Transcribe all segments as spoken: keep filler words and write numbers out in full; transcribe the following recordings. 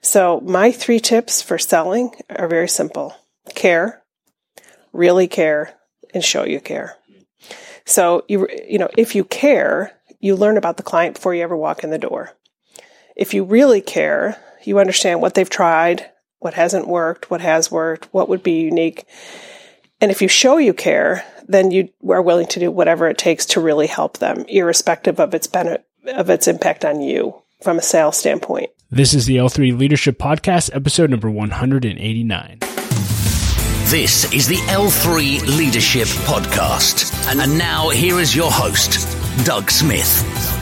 So my three tips for selling are very simple. Care, really care, and show you care. So, you you know, if you care, you learn about the client before you ever walk in the door. If you really care, you understand what they've tried, what hasn't worked, what has worked, what would be unique. And if you show you care, then you are willing to do whatever it takes to really help them, irrespective of its benefit, of its impact on you from a sales standpoint. This is the L three Leadership Podcast, episode number one hundred eighty-nine. This is the L three Leadership Podcast. And now here is your host, Doug Smith.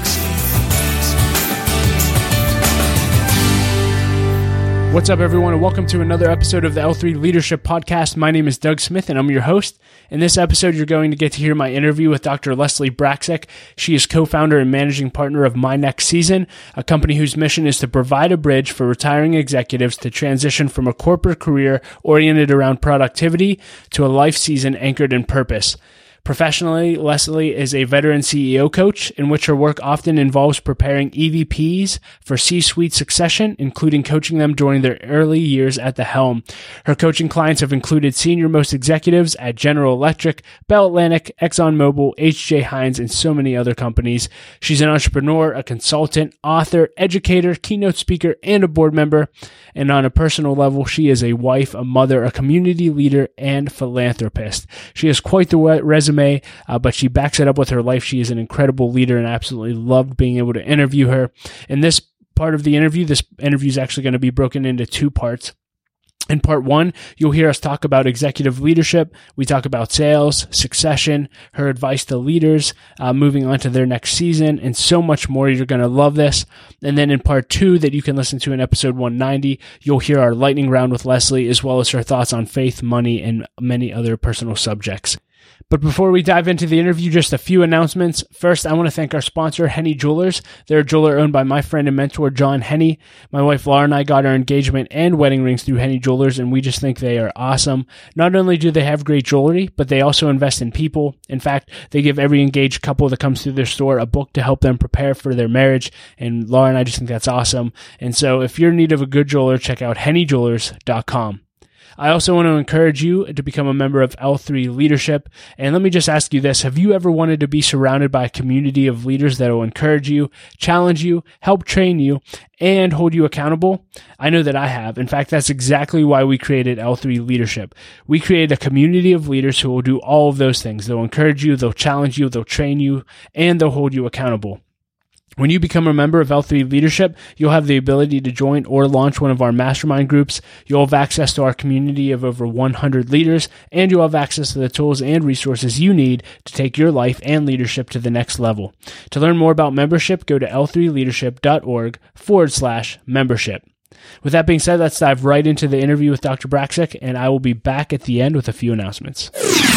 What's up, everyone, and welcome to another episode of the L three Leadership Podcast. My name is Doug Smith, and I'm your host. In this episode, you're going to get to hear my interview with Doctor Leslie Braczek. She is co-founder and managing partner of My Next Season, a company whose mission is to provide a bridge for retiring executives to transition from a corporate career oriented around productivity to a life season anchored in purpose. Professionally, Leslie is a veteran C E O coach in which her work often involves preparing E V Ps for C-suite succession, including coaching them during their early years at the helm. Her coaching clients have included senior-most executives at General Electric, Bell Atlantic, ExxonMobil, H J Heinz, and so many other companies. She's an entrepreneur, a consultant, author, educator, keynote speaker, and a board member. And on a personal level, she is a wife, a mother, a community leader, and philanthropist. She has quite the resume. Uh, but she backs it up with her life. She is an incredible leader, and I absolutely loved being able to interview her. In this part of the interview, this interview is actually going to be broken into two parts. In part one, you'll hear us talk about executive leadership. We talk about sales, succession, her advice to leaders, uh, moving on to their next season, and so much more. You're going to love this. And then in part two, that you can listen to in episode one ninety, you'll hear our lightning round with Leslie, as well as her thoughts on faith, money, and many other personal subjects. But before we dive into the interview, just a few announcements. First, I want to thank our sponsor, Henny Jewelers. They're a jeweler owned by my friend and mentor, John Henny. My wife, Laura, and I got our engagement and wedding rings through Henny Jewelers, and we just think they are awesome. Not only do they have great jewelry, but they also invest in people. In fact, they give every engaged couple that comes through their store a book to help them prepare for their marriage, and Laura and I just think that's awesome. And so if you're in need of a good jeweler, check out henny jewelers dot com. I also want to encourage you to become a member of L three Leadership. And let me just ask you this. Have you ever wanted to be surrounded by a community of leaders that will encourage you, challenge you, help train you, and hold you accountable? I know that I have. In fact, that's exactly why we created L three Leadership. We created a community of leaders who will do all of those things. They'll encourage you, they'll challenge you, they'll train you, and they'll hold you accountable. When you become a member of L three Leadership, you'll have the ability to join or launch one of our mastermind groups. You'll have access to our community of over one hundred leaders, and you'll have access to the tools and resources you need to take your life and leadership to the next level. To learn more about membership, go to L three leadership dot org forward slash membership. With that being said, let's dive right into the interview with Doctor Braczek, and I will be back at the end with a few announcements.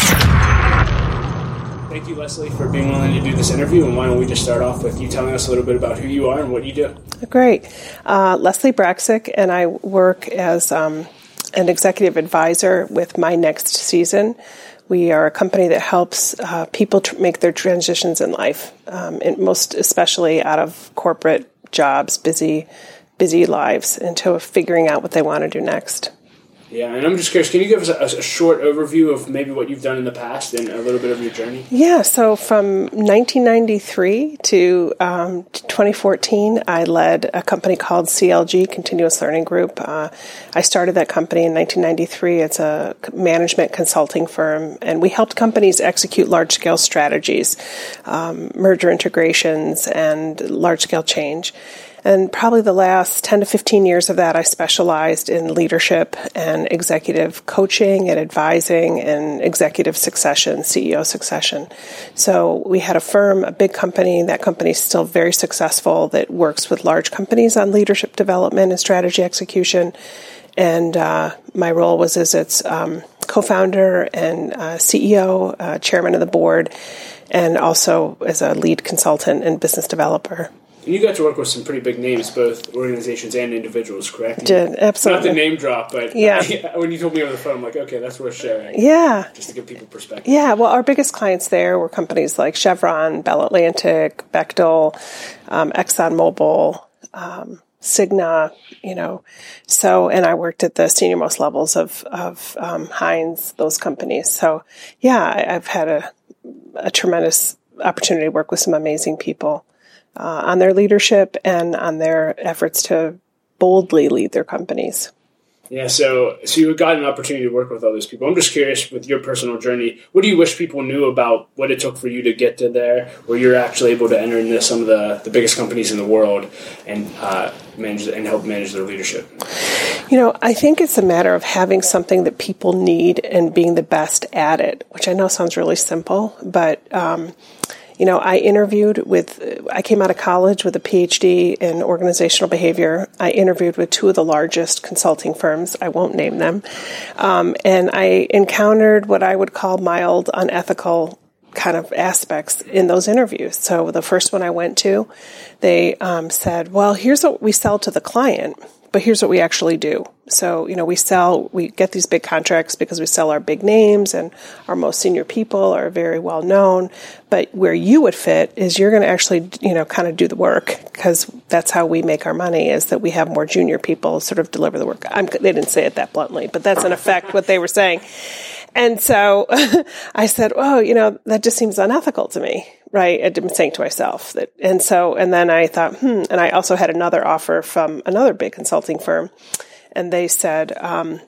Thank you, Leslie, for being willing to do this interview. And why don't we just start off with you telling us a little bit about who you are and what you do? Great. Uh, Leslie Braczek, and I work as um, an executive advisor with My Next Season. We are a company that helps uh, people tr- make their transitions in life, um, and most especially out of corporate jobs, busy, busy lives, into figuring out what they want to do next. Yeah, and I'm just curious, can you give us a, a short overview of maybe what you've done in the past and a little bit of your journey? Yeah, so from nineteen ninety-three to um, twenty fourteen, I led a company called C L G, Continuous Learning Group. Uh, I started that company in nineteen ninety-three. It's a management consulting firm, and we helped companies execute large-scale strategies, um, merger integrations, and large-scale change. And probably the last ten to fifteen years of that, I specialized in leadership and executive coaching and advising and executive succession, C E O succession. So we had a firm, a big company. That company is still very successful that works with large companies on leadership development and strategy execution. And uh, my role was as its um, co-founder and uh, C E O, uh, chairman of the board, and also as a lead consultant and business developer. And you got to work with some pretty big names, both organizations and individuals, correct? Did, absolutely. Not the name drop, but yeah. I, when you told me over the phone, I'm like, okay, that's worth sharing. Yeah. Just to give people perspective. Yeah, well, our biggest clients there were companies like Chevron, Bell Atlantic, Bechtel, um, ExxonMobil, um, Cigna, you know, so, and I worked at the senior most levels of, of, um, Heinz, those companies. So yeah, I, I've had a, a tremendous opportunity to work with some amazing people, uh, on their leadership and on their efforts to boldly lead their companies. Yeah, so so you got an opportunity to work with all those people. I'm just curious, with your personal journey, what do you wish people knew about what it took for you to get to there, where you're actually able to enter into some of the, the biggest companies in the world and uh, manage and help manage their leadership? You know, I think it's a matter of having something that people need and being the best at it, which I know sounds really simple, but um, you know, I interviewed with, I came out of college with a P H D in organizational behavior. I interviewed with two of the largest consulting firms. I won't name them. Um, and I encountered what I would call mild, unethical kind of aspects in those interviews. So the first one I went to, they um, said, well, here's what we sell to the client, but here's what we actually do. So, you know, we sell, we get these big contracts because we sell our big names and our most senior people are very well known. But where you would fit is you're going to actually, you know, kind of do the work, because that's how we make our money, is that we have more junior people sort of deliver the work. I'm, they didn't say it that bluntly, but that's in effect what they were saying. And so I said, oh, you know, that just seems unethical to me, right? I'm saying to myself that, and so, and then I thought, hmm, and I also had another offer from another big consulting firm, and they said, um,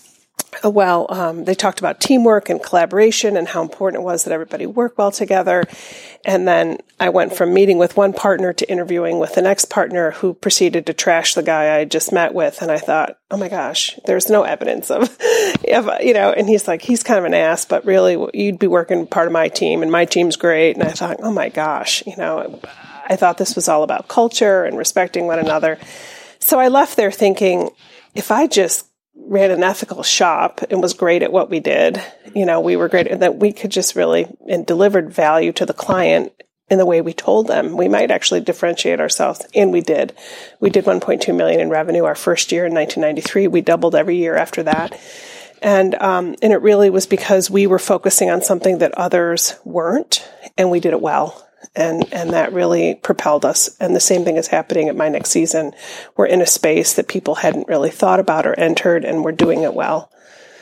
well, um, they talked about teamwork and collaboration and how important it was that everybody work well together. And then I went from meeting with one partner to interviewing with the next partner, who proceeded to trash the guy I just met with. And I thought, oh my gosh, there's no evidence of, of, you know, and he's like, he's kind of an ass, but really you'd be working part of my team and my team's great. And I thought, oh my gosh, you know, I thought this was all about culture and respecting one another. So I left there thinking, if I just ran an ethical shop and was great at what we did, you know, we were great, and that we could just really, and delivered value to the client in the way we told them, we might actually differentiate ourselves. And we did. We did one point two million in revenue our first year in nineteen ninety-three. We doubled every year after that. And, um, and it really was because we were focusing on something that others weren't, and we did it well. And, and that really propelled us. And the same thing is happening at My Next Season. We're in a space that people hadn't really thought about or entered, and we're doing it well.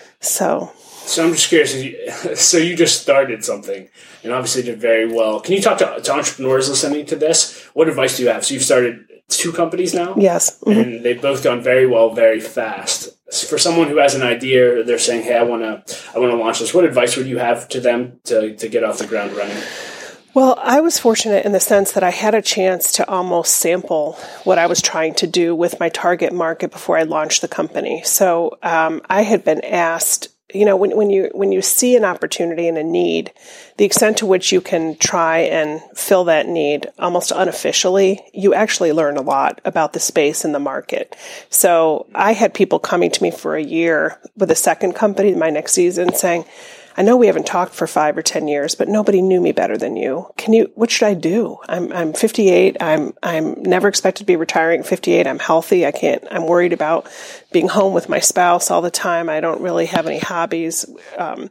So, so I'm just curious. So you just started something and obviously did very well. Can you talk to, to entrepreneurs listening to this? What advice do you have? So you've started two companies now? Yes. Mm-hmm. And they've both gone very well, very fast. For someone who has an idea, they're saying, hey, I want to, I want to launch this. What advice would you have to them to, to get off the ground running? Well, I was fortunate in the sense that I had a chance to almost sample what I was trying to do with my target market before I launched the company. So um, I had been asked, you know, when, when you when you see an opportunity and a need, the extent to which you can try and fill that need almost unofficially, you actually learn a lot about the space and the market. So I had people coming to me for a year with a second company, My Next Season, saying, I know we haven't talked for five or ten years, but nobody knew me better than you. Can you, what should I do? I'm, I'm fifty-eight. I'm, I'm never expected to be retiring at fifty-eight. I'm healthy. I can't, I'm worried about being home with my spouse all the time. I don't really have any hobbies. Um,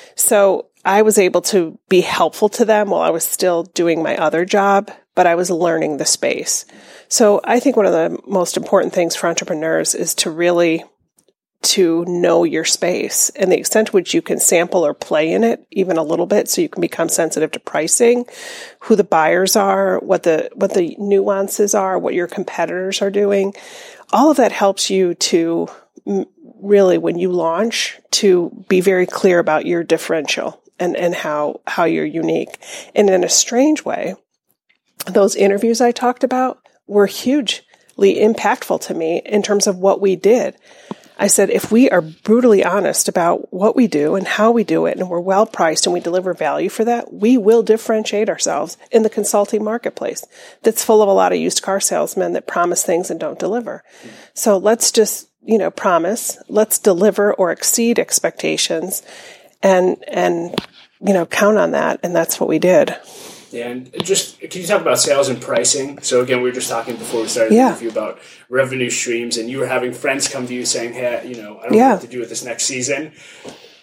so I was able to be helpful to them while I was still doing my other job, but I was learning the space. So I think one of the most important things for entrepreneurs is to really to know your space and the extent to which you can sample or play in it even a little bit, so you can become sensitive to pricing, who the buyers are, what the what the nuances are, what your competitors are doing. All of that helps you to really, when you launch, to be very clear about your differential and, and how, how you're unique. And in a strange way, those interviews I talked about were hugely impactful to me in terms of what we did. I said, if we are brutally honest about what we do and how we do it, and we're well priced and we deliver value for that, we will differentiate ourselves in the consulting marketplace that's full of a lot of used car salesmen that promise things and don't deliver. So let's just, you know, promise, let's deliver or exceed expectations and, and, you know, count on that. And that's what we did. Yeah, and just, can you talk about sales and pricing? So again, we were just talking before we started yeah. the interview about revenue streams, and you were having friends come to you saying, hey, you know, I don't yeah. know what to do with this next season.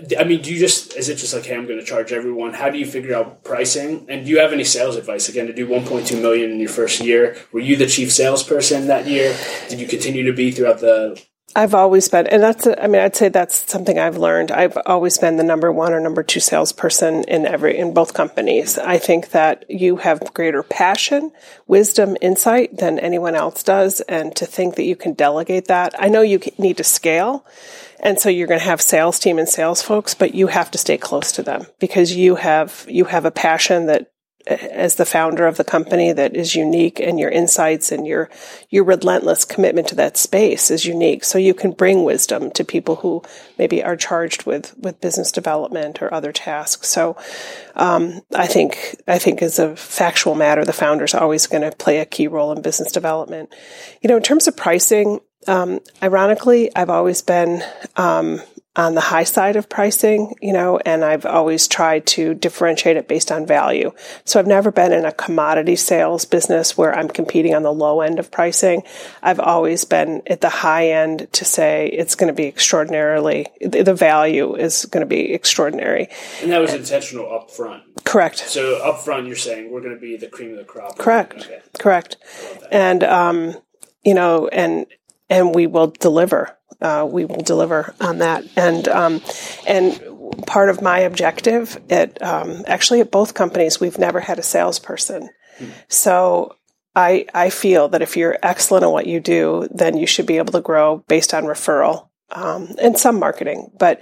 I mean, do you just, is it just like, hey, I'm going to charge everyone? How do you figure out pricing? And do you have any sales advice? Again, to do one point two million dollars in your first year, were you the chief salesperson that year? Did you continue to be throughout the... I've always been, and that's, I mean, I'd say that's something I've learned. I've always been the number one or number two salesperson in every, in both companies. I think that you have greater passion, wisdom, insight than anyone else does. And to think that you can delegate that, I know you need to scale. And so you're going to have sales team and sales folks, but you have to stay close to them because you have, you have a passion that, as the founder of the company, that is unique, and your insights and your your relentless commitment to that space is unique. So you can bring wisdom to people who maybe are charged with, with business development or other tasks. So um, I think I think as a factual matter, the founder is always going to play a key role in business development. You know, in terms of pricing, um, ironically, I've always been um, on the high side of pricing, you know, and I've always tried to differentiate it based on value. So I've never been in a commodity sales business where I'm competing on the low end of pricing. I've always been at the high end to say it's going to be extraordinarily, the value is going to be extraordinary. And that was and, intentional up front. Correct. So up front, you're saying we're going to be the cream of the crop. Correct. Okay. Correct. And, um, you know, and, and we will deliver. Uh, we will deliver on that. And um, and part of my objective at um, actually at both companies, we've never had a salesperson. Hmm. So I I feel that if you're excellent at what you do, then you should be able to grow based on referral um, and some marketing. But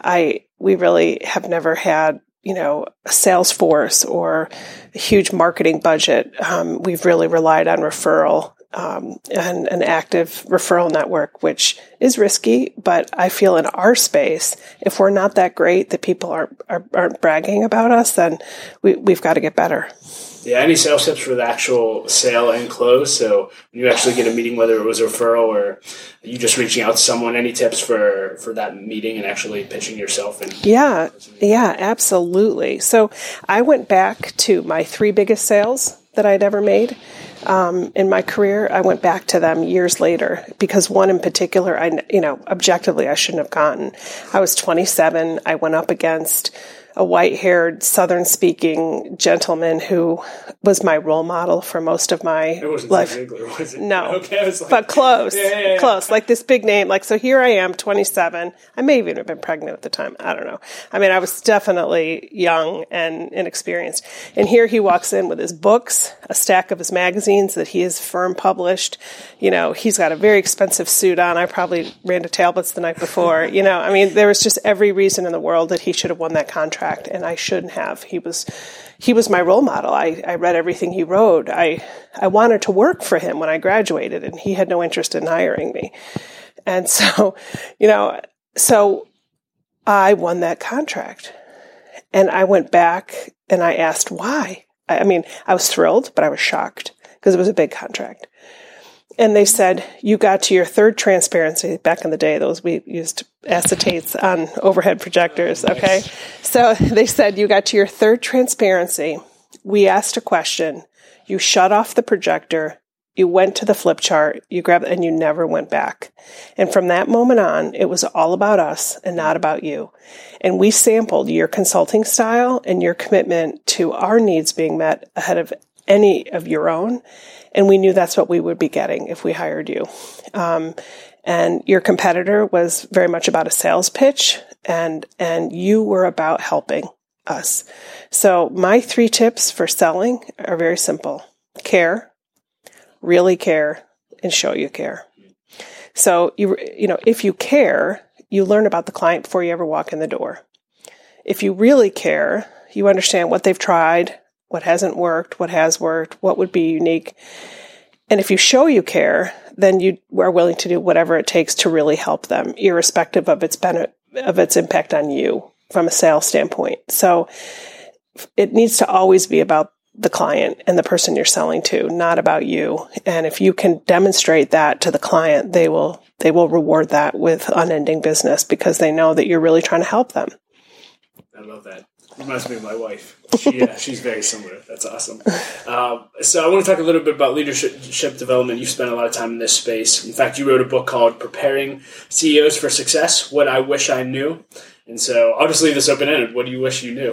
I we really have never had, you know, a sales force or a huge marketing budget. Um, we've really relied on referral. Um, and an active referral network, which is risky, but I feel in our space, if we're not that great that people aren't, are, aren't bragging about us, then we, we've got to get better. Yeah, any sales tips for the actual sale and close? So when you actually get a meeting, whether it was a referral or you just reaching out to someone, any tips for, for that meeting and actually pitching yourself? And yeah, yeah, absolutely. So I went back to my three biggest sales that I'd ever made. Um, in my career, I went back to them years later because one in particular, I, you know, objectively, I shouldn't have gotten. I was twenty-seven. I went up against a white-haired, Southern-speaking gentleman who was my role model for most of my it wasn't life. Ziegler, was it? No, okay, I was like, but close, yeah, yeah, yeah. close. Like this big name. Like, so here I am, twenty-seven. I may even have been pregnant at the time. I don't know. I mean, I was definitely young and inexperienced. And here he walks in with his books, a stack of his magazines that he has firm published. You know, he's got a very expensive suit on. I probably ran to Talbot's the night before. You know, I mean, there was just every reason in the world that he should have won that contract. And I shouldn't have. He was, he was my role model. I, I read everything he wrote. I, I wanted to work for him when I graduated, and he had no interest in hiring me. And so, you know, so I won that contract, and I went back and I asked why. I, I mean, I was thrilled, but I was shocked because it was a big contract. And they said, you got to your third transparency. Back in the day, those we used acetates on overhead projectors, okay? So they said, you got to your third transparency. We asked a question. You shut off the projector. You went to the flip chart. You grabbed it, and you never went back. And from that moment on, it was all about us and not about you. And we sampled your consulting style and your commitment to our needs being met ahead of any of your own. And we knew that's what we would be getting if we hired you. Um, and your competitor was very much about a sales pitch, and and you were about helping us. So my three tips for selling are very simple. Care, really care, and show you care. So, you you know, if you care, you learn about the client before you ever walk in the door. If you really care, you understand what they've tried, what hasn't worked, what has worked, what would be unique. And if you show you care, then you are willing to do whatever it takes to really help them, irrespective of its benefit, of its impact on you from a sales standpoint. So it needs to always be about the client and the person you're selling to, not about you. And if you can demonstrate that to the client, they will they will reward that with unending business because they know that you're really trying to help them. I love that. Reminds me of my wife. She, yeah, she's very similar. That's awesome. Um, so I want to talk a little bit about leadership development. You've spent a lot of time in this space. In fact, you wrote a book called Preparing C E Os for Success, What I Wish I Knew. And so I'll just leave this open-ended. What do you wish you knew?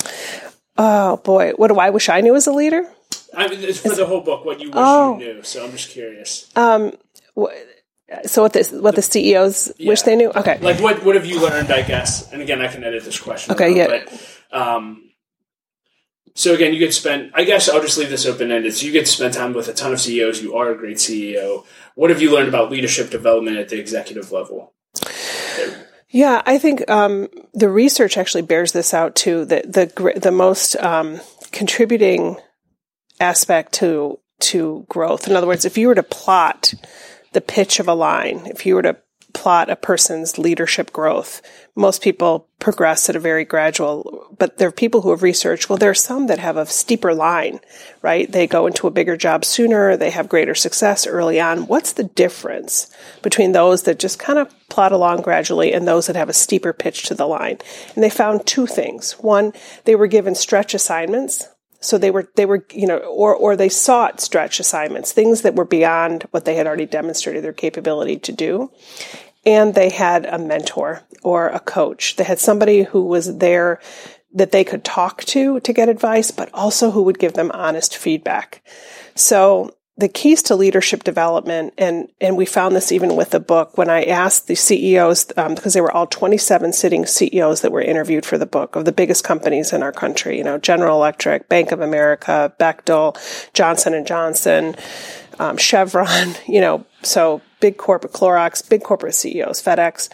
Oh, boy. What do I wish I knew as a leader? I mean, it's for it's, the whole book, what you wish oh, you knew. So I'm just curious. Um, wh- so what the, what the C E Os yeah. wish they knew? Okay. Like, what, what have you learned, I guess? And again, I can edit this question. Okay, around, yeah. But, um, so again, you get to spend, I guess I'll just leave this open-ended. So you get to spend time with a ton of C E Os. You are a great C E O. What have you learned about leadership development at the executive level? Yeah, I think um, the research actually bears this out too. The the the most um, contributing aspect to to growth. In other words, if you were to plot the pitch of a line, if you were to plot a person's leadership growth, most people progress at a very gradual, but there are people who have researched, well, there are some that have a steeper line, right? They go into a bigger job sooner, they have greater success early on. What's the difference between those that just kind of plot along gradually and those that have a steeper pitch to the line? And they found two things. One, they were given stretch assignments. So they were, they were, you know, or, or they sought stretch assignments, things that were beyond what they had already demonstrated their capability to do. And they had a mentor or a coach. They had somebody who was there that they could talk to to get advice, but also who would give them honest feedback. So the keys to leadership development, and, and we found this even with the book, when I asked the C E Os, um, because they were all twenty-seven sitting C E Os that were interviewed for the book of the biggest companies in our country, you know, General Electric, Bank of America, Bechtel, Johnson and Johnson, um, Chevron, you know, so big corporate, Clorox, big corporate C E Os, FedEx.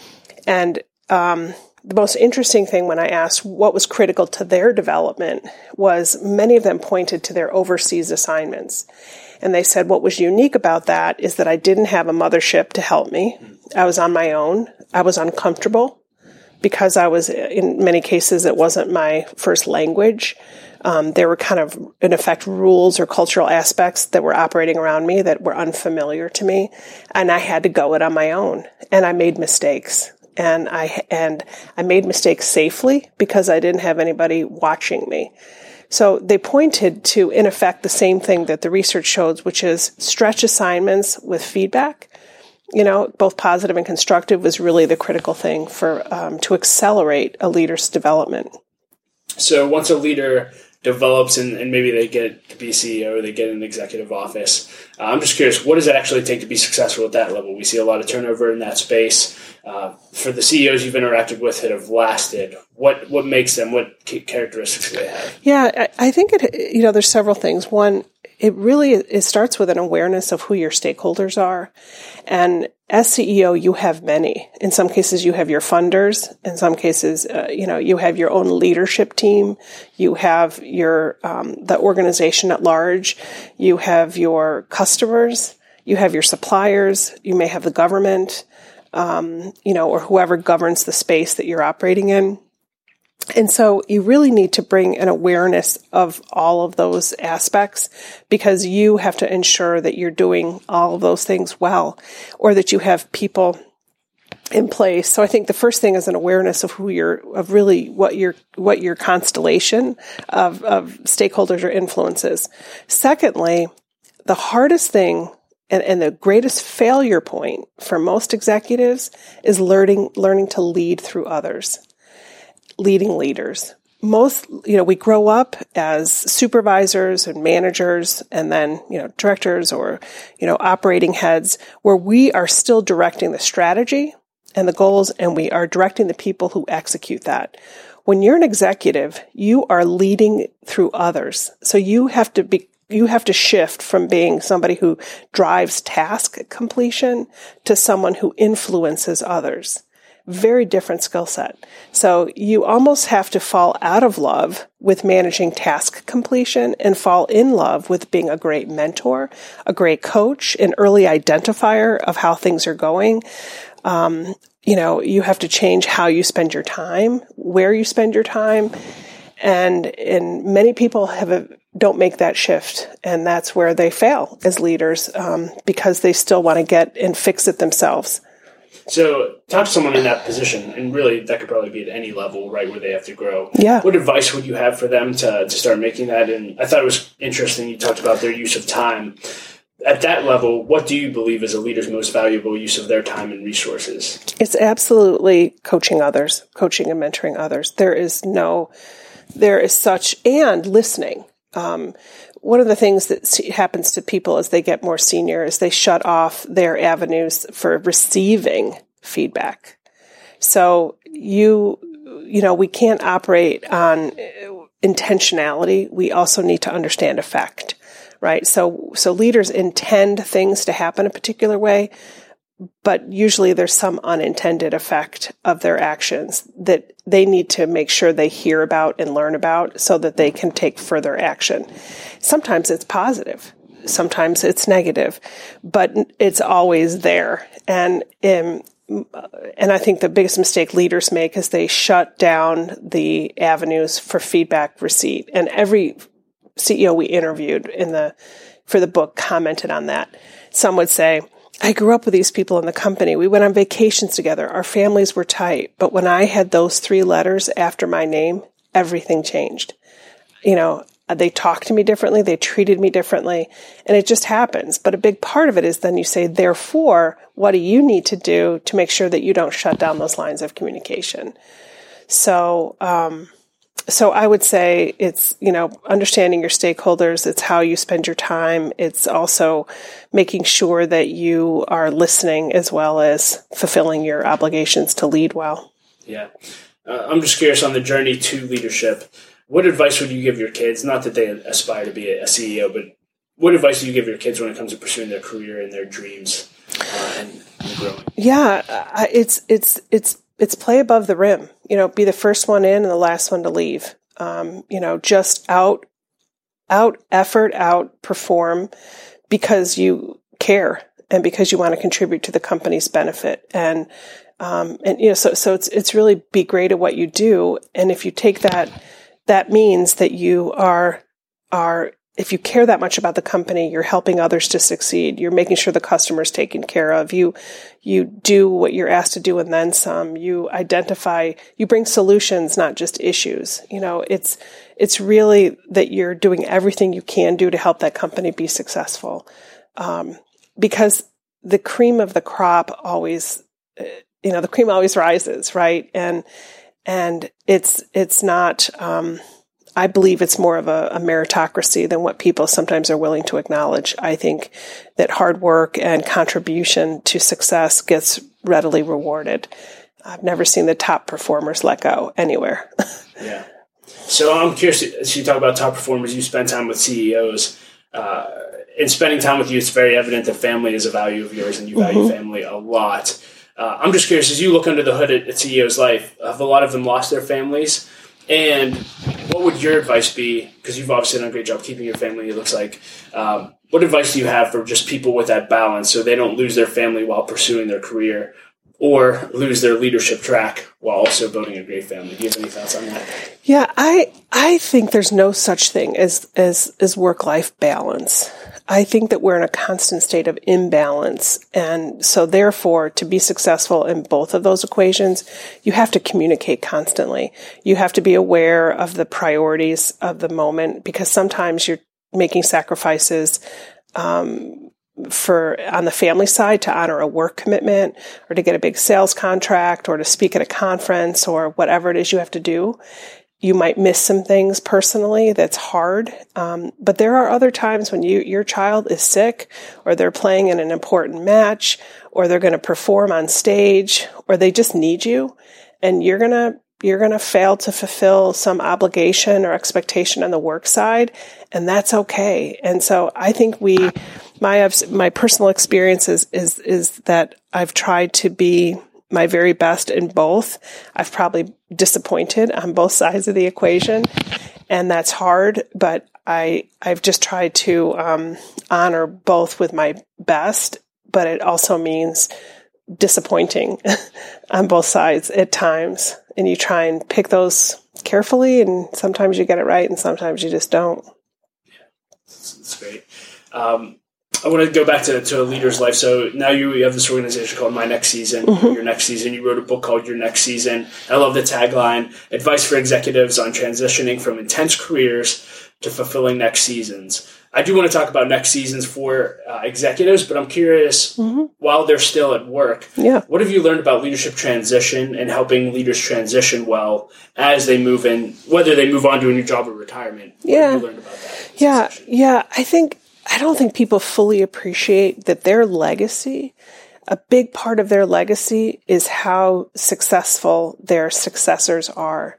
And um, the most interesting thing when I asked what was critical to their development was many of them pointed to their overseas assignments. And they said what was unique about that is that I didn't have a mothership to help me. I was on my own. I was uncomfortable because I was, in many cases, it wasn't my first language. Um, there were kind of, in effect, rules or cultural aspects that were operating around me that were unfamiliar to me. And I had to go it on my own. And I made mistakes. And I, and I made mistakes safely because I didn't have anybody watching me. So they pointed to, in effect, the same thing that the research shows, which is stretch assignments with feedback, you know, both positive and constructive, was really the critical thing for um, to accelerate a leader's development. So once a leader develops and, and maybe they get to be C E O or they get an executive office, uh, I'm just curious, what does it actually take to be successful at that level? We see a lot of turnover in that space. Uh, for the C E Os you've interacted with that have lasted, what what makes them, what characteristics do they have? Yeah, I, I think it, you know, there's several things. One, it really, it starts with an awareness of who your stakeholders are. And as C E O, you have many. In some cases, you have your funders. In some cases, uh, you know, you have your own leadership team. You have your, um, the organization at large. You have your customers. You have your suppliers. You may have the government, um, you know, or whoever governs the space that you're operating in. And so you really need to bring an awareness of all of those aspects because you have to ensure that you're doing all of those things well, or that you have people in place. So I think the first thing is an awareness of who you're, of really what your, what your constellation of, of stakeholders or influences. Secondly, the hardest thing and, and the greatest failure point for most executives is learning, learning to lead through others. Leading leaders. Most, you know, we grow up as supervisors and managers and then, you know, directors or, you know, operating heads where we are still directing the strategy and the goals and we are directing the people who execute that. When you're an executive, you are leading through others. So you have to be, you have to shift from being somebody who drives task completion to someone who influences others. Very different skill set. So you almost have to fall out of love with managing task completion and fall in love with being a great mentor, a great coach, an early identifier of how things are going. Um, you know, you have to change how you spend your time, where you spend your time. And, and many people have a, don't make that shift. And that's where they fail as leaders, um, because they still want to get and fix it themselves. So talk to someone in that position, and really that could probably be at any level, right, where they have to grow. Yeah. What advice would you have for them to, to start making that? And I thought it was interesting you talked about their use of time. at that level, what do you believe is a leader's most valuable use of their time and resources? It's absolutely coaching others, coaching and mentoring others. There is no, there is such, and listening. Um, one of the things that happens to people as they get more senior is they shut off their avenues for receiving feedback. So you, you know, we can't operate on intentionality. We also need to understand effect, right? So, so leaders intend things to happen a particular way, but usually there's some unintended effect of their actions that they need to make sure they hear about and learn about so that they can take further action. Sometimes it's positive. Sometimes it's negative, but it's always there. And, um, and I think the biggest mistake leaders make is they shut down the avenues for feedback receipt. And every C E O we interviewed in the, for the book commented on that. Some would say, I grew up with these people in the company. We went on vacations together. Our families were tight. But when I had those three letters after my name, everything changed. You know, they talked to me differently. They treated me differently. And it just happens. But a big part of it is then you say, therefore, what do you need to do to make sure that you don't shut down those lines of communication? So, um, So I would say it's, you know, understanding your stakeholders. It's how you spend your time. It's also making sure that you are listening as well as fulfilling your obligations to lead well. Yeah. Uh, I'm just curious on the journey to leadership. What advice would you give your kids? Not that they aspire to be a C E O, but what advice do you give your kids when it comes to pursuing their career and their dreams uh, and, and growing? Yeah, uh, it's, it's, it's, It's play above the rim, you know, be the first one in and the last one to leave. Um, you know, just out, out effort, out perform because you care and because you want to contribute to the company's benefit. And, um, and, you know, so, so it's, it's really be great at what you do. And if you take that, that means that you are, are, if you care that much about the company, you're helping others to succeed. You're making sure the customer's taken care of. You, you do what you're asked to do and then some. You identify, you bring solutions, not just issues. You know, it's, it's really that you're doing everything you can do to help that company be successful. Um, because the cream of the crop always, you know, the cream always rises, right? And, and it's, it's not, um, I believe it's more of a, a meritocracy than what people sometimes are willing to acknowledge. I think that hard work and contribution to success gets readily rewarded. I've never seen the top performers let go anywhere. Yeah. So I'm curious, as you talk about top performers, you spend time with C E Os. Uh, in spending time with you, it's very evident that family is a value of yours and you value mm-hmm. family a lot. Uh, I'm just curious, as you look under the hood at a C E O's life, have a lot of them lost their families? And what would your advice be, because you've obviously done a great job keeping your family, it looks like. Um, what advice do you have for just people with that balance so they don't lose their family while pursuing their career or lose their leadership track while also building a great family? Do you have any thoughts on that? Yeah, I I think there's no such thing as, as, as work-life balance. I think that we're in a constant state of imbalance. And so therefore, to be successful in both of those equations, you have to communicate constantly. You have to be aware of the priorities of the moment because sometimes you're making sacrifices um, for on the family side to honor a work commitment or to get a big sales contract or to speak at a conference or whatever it is you have to do. You might miss some things personally that's hard. Um, but there are other times when you, your child is sick or they're playing in an important match or they're going to perform on stage or they just need you and you're going to, you're going to fail to fulfill some obligation or expectation on the work side. And that's okay. And so I think we, my, my personal experience is, is, is that I've tried to be my very best in both. I've probably disappointed on both sides of the equation, and that's hard, but I, I've just tried to um, honor both with my best, but it also means disappointing on both sides at times. And you try and pick those carefully, and sometimes you get it right, and sometimes you just don't. Yeah, that's, that's great. Um, I want to go back to, to a leader's life. So now you, you have this organization called My Next Season, mm-hmm. Your Next Season. You wrote a book called Your Next Season. I love the tagline, advice for executives on transitioning from intense careers to fulfilling next seasons. I do want to talk about next seasons for uh, executives, but I'm curious, mm-hmm. while they're still at work, yeah. what have you learned about leadership transition and helping leaders transition well as they move in, whether they move on to a new job or retirement? What yeah. have you learned about that? Yeah, yeah. I think, I don't think people fully appreciate that their legacy, a big part of their legacy is how successful their successors are.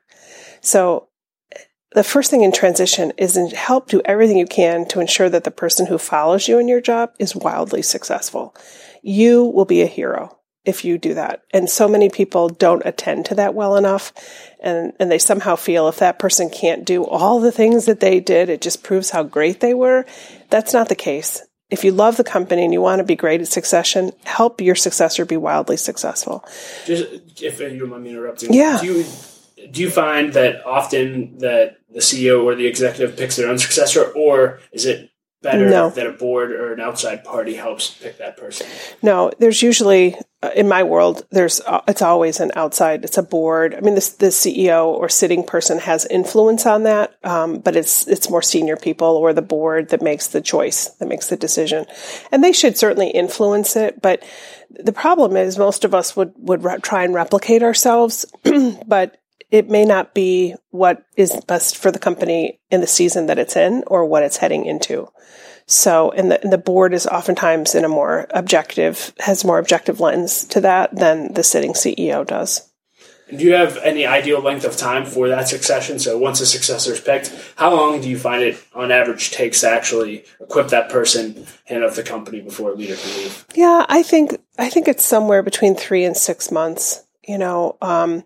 So the first thing in transition is to help do everything you can to ensure that the person who follows you in your job is wildly successful. You will be a hero if you do that. And so many people don't attend to that well enough. And, and they somehow feel if that person can't do all the things that they did, it just proves how great they were. That's not the case. If you love the company and you want to be great at succession, help your successor be wildly successful. Just, if you don't mind me interrupting. Yeah. Do you, do you find that often that the C E O or the executive picks their own successor, or is it better no. that a board or an outside party helps pick that person? No, there's usually, uh, in my world, there's uh, it's always an outside, it's a board. I mean, the, the C E O or sitting person has influence on that, um, but it's it's more senior people or the board that makes the choice, that makes the decision. And they should certainly influence it, but the problem is most of us would, would re- try and replicate ourselves, but it may not be what is best for the company in the season that it's in or what it's heading into. So, and the, and the board is oftentimes in a more objective, has more objective lens to that than the sitting C E O does. And do you have any ideal length of time for that succession? So once a successor is picked, how long do you find it on average takes to actually equip that person, hand off the company before a leader can leave? Yeah, I think, I think it's somewhere between three and six months. You know, um,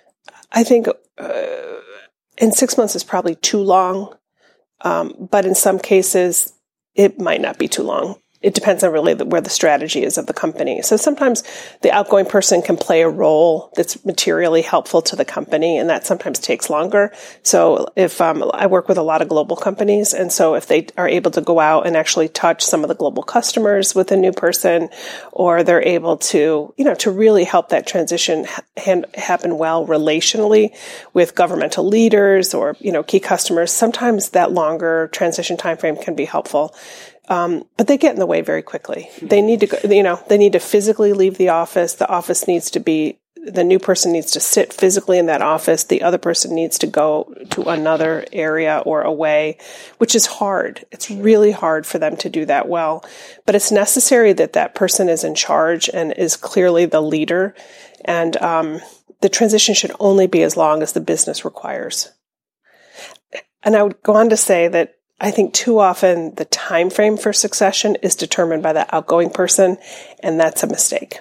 I think uh, in six months is probably too long, um, but in some cases, it might not be too long. It depends on really the, where the strategy is of the company. So sometimes the outgoing person can play a role that's materially helpful to the company, and that sometimes takes longer. So if um, I work with a lot of global companies, and so if they are able to go out and actually touch some of the global customers with a new person, or they're able to, you know, to really help that transition ha- happen well relationally with governmental leaders or, you know, key customers, sometimes that longer transition timeframe can be helpful. Um, but they get in the way very quickly. They need to go, you know, they need to physically leave the office. The office needs to be, the new person needs to sit physically in that office. The other person needs to go to another area or away, which is hard. It's really hard for them to do that well. But it's necessary that that person is in charge and is clearly the leader. And um, the transition should only be as long as the business requires. And I would go on to say that I think too often the time frame for succession is determined by the outgoing person, and that's a mistake.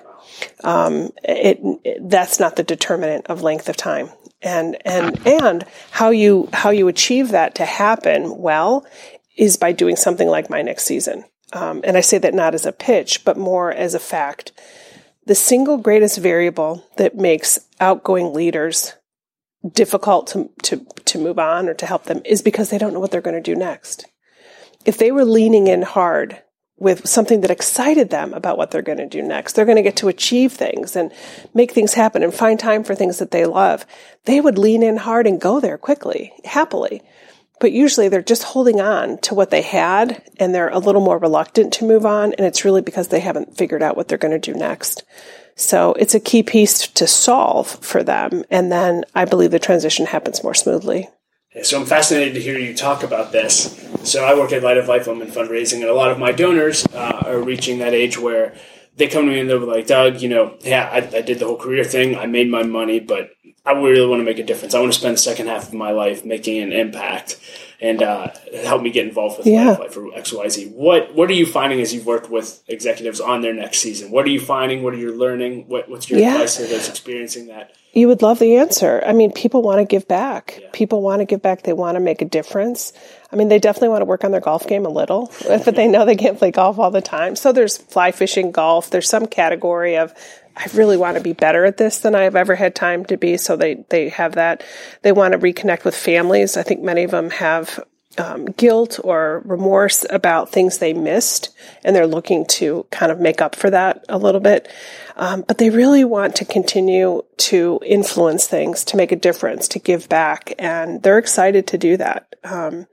Um, it, it that's not the determinant of length of time, and and and how you how you achieve that to happen well is by doing something like My Next Season. Um, and I say that not as a pitch, but more as a fact. The single greatest variable that makes outgoing leaders difficult to, to, to move on or to help them is because they don't know what they're going to do next. If they were leaning in hard with something that excited them about what they're going to do next, they're going to get to achieve things and make things happen and find time for things that they love. They would lean in hard and go there quickly, happily. But usually they're just holding on to what they had and they're a little more reluctant to move on. And it's really because they haven't figured out what they're going to do next. So it's a key piece to solve for them. And then I believe the transition happens more smoothly. Yeah, so I'm fascinated to hear you talk about this. So I work at Light of Life Women Fundraising, and a lot of my donors uh, are reaching that age where they come to me and they're like, Doug, you know, yeah, I, I did the whole career thing. I made my money, but I really want to make a difference. I want to spend the second half of my life making an impact and uh, help me get involved with yeah. Life Life or X Y Z. What What are you finding as you've worked with executives on their next season? What are you finding? What are you learning? What, what's your yeah. advice to those experiencing that? You would love the answer. I mean, people want to give back. Yeah. People want to give back. They want to make a difference. I mean, they definitely want to work on their golf game a little, but they know they can't play golf all the time. So there's fly fishing, golf. There's some category of, I really want to be better at this than I've ever had time to be. So they, they have that. They want to reconnect with families. I think many of them have um, guilt or remorse about things they missed, and they're looking to kind of make up for that a little bit. Um, but they really want to continue to influence things, to make a difference, to give back, and they're excited to do that. Um,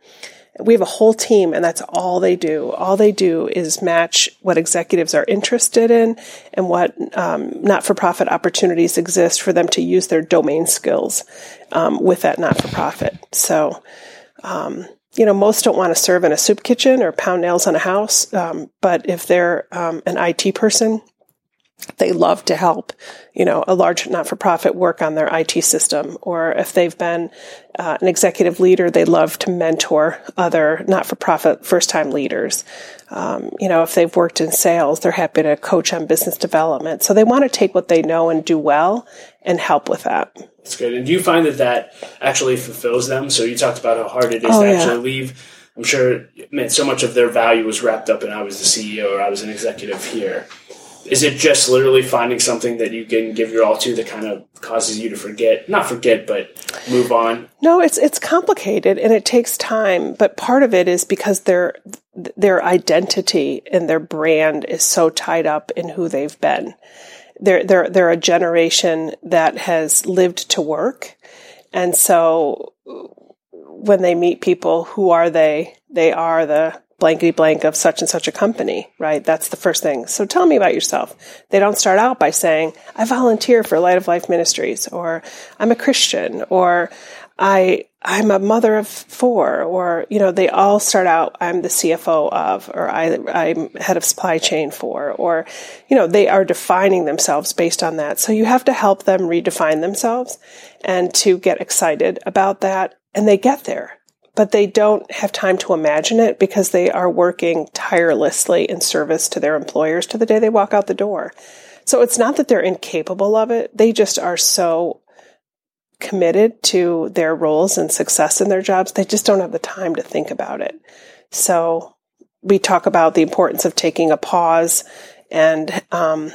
We have a whole team, and that's all they do. All they do is match what executives are interested in and what um, not-for-profit opportunities exist for them to use their domain skills um, with that not-for-profit. So, um, you know, most don't want to serve in a soup kitchen or pound nails on a house, um, but if they're um, an I T person, they love to help, you know, a large not-for-profit work on their I T system. Or if they've been uh, an executive leader, they love to mentor other not-for-profit first-time leaders. Um, you know, if they've worked in sales, they're happy to coach on business development. So they want to take what they know and do well and help with that. That's good. And do you find that that actually fulfills them? So you talked about how hard it is oh, to yeah. actually leave. I'm sure, man, so much of their value was wrapped up in I was the C E O or I was an executive here. Is it just literally finding something that you can give your all to that kind of causes you to forget, not forget, but move on? No, it's it's complicated and it takes time. But part of it is because their their identity and their brand is so tied up in who they've been. They're they're they're a generation that has lived to work, and so when they meet people, who are they? They are the blankety blank of such and such a company, right? That's the first thing. So tell me about yourself. They don't start out by saying, I volunteer for Light of Life Ministries, or I'm a Christian, or I, I'm a mother of four, or, you know, they all start out, I'm the C F O of, or I, I'm head of supply chain for, or, you know, they are defining themselves based on that. So you have to help them redefine themselves and to get excited about that. And they get there. But they don't have time to imagine it because they are working tirelessly in service to their employers to the day they walk out the door. So it's not that they're incapable of it. They just are so committed to their roles and success in their jobs. They just don't have the time to think about it. So we talk about the importance of taking a pause and, um,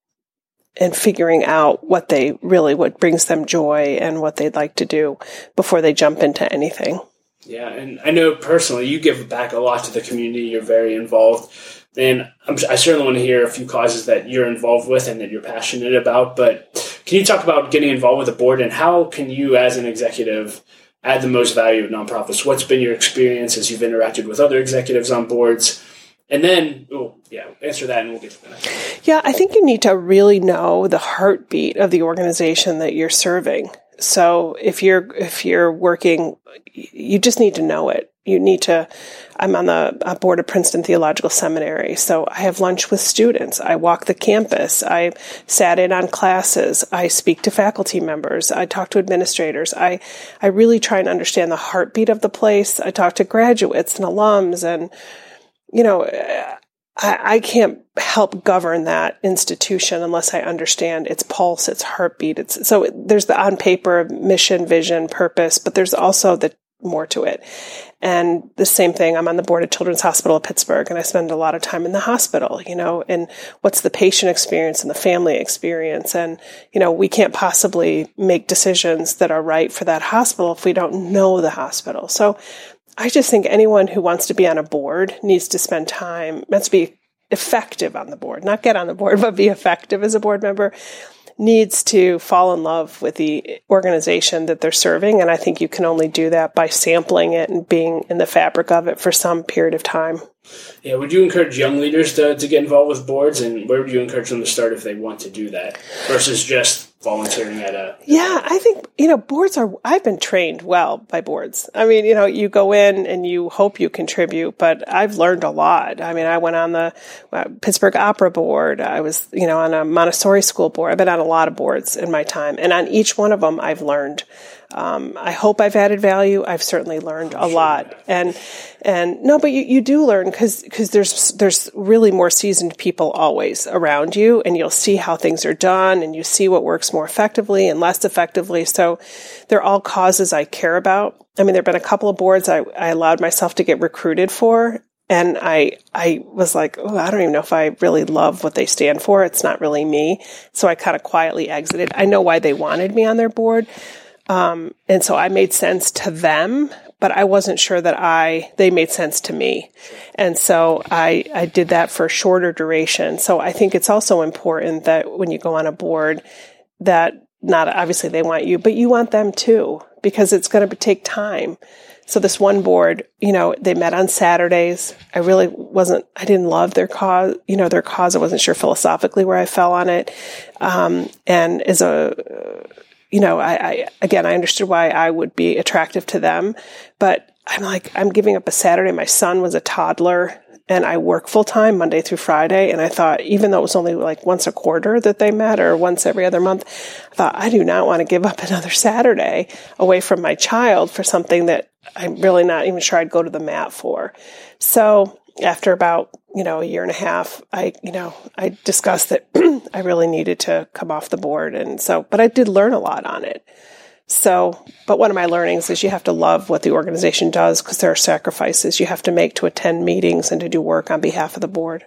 and figuring out what they really, what brings them joy and what they'd like to do before they jump into anything. Yeah, and I know personally you give back a lot to the community. You're very involved. And I'm, I certainly want to hear a few causes that you're involved with and that you're passionate about. But can you talk about getting involved with the board and how can you as an executive add the most value of nonprofits? What's been your experience as you've interacted with other executives on boards? And then, oh, yeah, answer that and we'll get to that. Yeah, I think you need to really know the heartbeat of the organization that you're serving. So if you're if you're working, you just need to know it. You need to, I'm on the board of Princeton Theological Seminary, so I have lunch with students. I walk the campus. I sat in on classes. I speak to faculty members. I talk to administrators. I, I really try and understand the heartbeat of the place. I talk to graduates and alums, and, you know, I, I can't help govern that institution unless I understand its pulse, its heartbeat. It's so there's the on paper mission, vision, purpose, but there's also the more to it. And the same thing, I'm on the board of Children's Hospital of Pittsburgh, and I spend a lot of time in the hospital, you know, and what's the patient experience and the family experience. And, you know, we can't possibly make decisions that are right for that hospital if we don't know the hospital. So I just think anyone who wants to be on a board needs to spend time, meant to be effective on the board, not get on the board, but be effective as a board member, needs to fall in love with the organization that they're serving. And I think you can only do that by sampling it and being in the fabric of it for some period of time. Yeah, would you encourage young leaders to, to get involved with boards, and where would you encourage them to start if they want to do that versus just volunteering at a... Yeah, I think, you know, boards are, I've been trained well by boards. I mean, you know, you go in and you hope you contribute, but I've learned a lot. I mean, I went on the uh, Pittsburgh Opera Board. I was, you know, on a Montessori school board. I've been on a lot of boards in my time, and on each one of them I've learned. Um, I hope I've added value. I've certainly learned a lot. And, and no, but you, you do learn because, because there's, there's really more seasoned people always around you, and you'll see how things are done, and you see what works more effectively and less effectively. So they're all causes I care about. I mean, there've been a couple of boards I, I allowed myself to get recruited for. And I, I was like, oh, I don't even know if I really love what they stand for. It's not really me. So I kind of quietly exited. I know why they wanted me on their board. Um, and so I made sense to them, but I wasn't sure that I, they made sense to me. And so I, I did that for a shorter duration. So I think it's also important that when you go on a board, that not obviously they want you, but you want them too, because it's going to take time. So this one board, you know, they met on Saturdays. I really wasn't, I didn't love their cause, you know, their cause. I wasn't sure philosophically where I fell on it. Um, and as a, you know, I, I, again, I understood why I would be attractive to them, but I'm like, I'm giving up a Saturday. My son was a toddler and I work full time Monday through Friday. And I thought, even though it was only like once a quarter that they met or once every other month, I thought, I do not want to give up another Saturday away from my child for something that I'm really not even sure I'd go to the mat for. So after about, you know, a year and a half, I, you know, I discussed that I really needed to come off the board. And so, but I did learn a lot on it. So, but one of my learnings is you have to love what the organization does, because there are sacrifices you have to make to attend meetings and to do work on behalf of the board.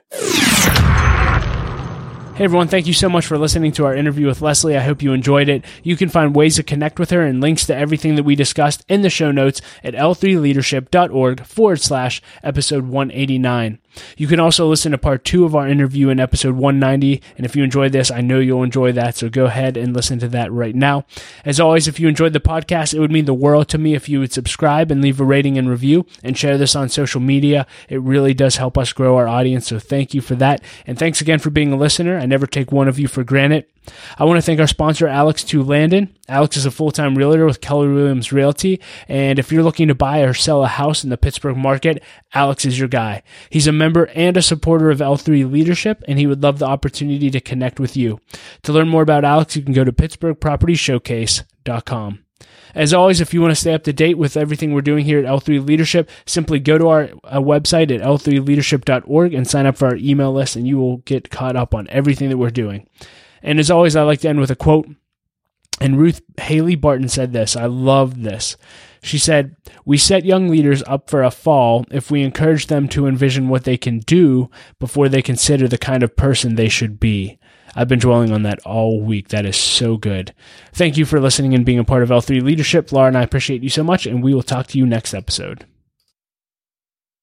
Hey everyone, thank you so much for listening to our interview with Leslie. I hope you enjoyed it. You can find ways to connect with her and links to everything that we discussed in the show notes at L three leadership dot org forward slash episode one eighty-nine. You can also listen to part two of our interview in episode one ninety, and if you enjoyed this, I know you'll enjoy that, so go ahead and listen to that right now. As always, if you enjoyed the podcast, it would mean the world to me if you would subscribe and leave a rating and review and share this on social media. It really does help us grow our audience, so thank you for that, and thanks again for being a listener. I never take one of you for granted. I want to thank our sponsor, Alex two Landon. Alex is a full-time realtor with Keller Williams Realty, and if you're looking to buy or sell a house in the Pittsburgh market, Alex is your guy. He's a member and a supporter of L three Leadership, and he would love the opportunity to connect with you. To learn more about Alex, you can go to pittsburgh property showcase dot com. As always, if you want to stay up to date with everything we're doing here at L three Leadership, simply go to our uh, website at L three leadership dot org and sign up for our email list, and you will get caught up on everything that we're doing. And as always, I like to end with a quote. And Ruth Haley Barton said this. I love this. She said, "We set young leaders up for a fall if we encourage them to envision what they can do before they consider the kind of person they should be." I've been dwelling on that all week. That is so good. Thank you for listening and being a part of L three Leadership. Laura and I appreciate you so much, and we will talk to you next episode.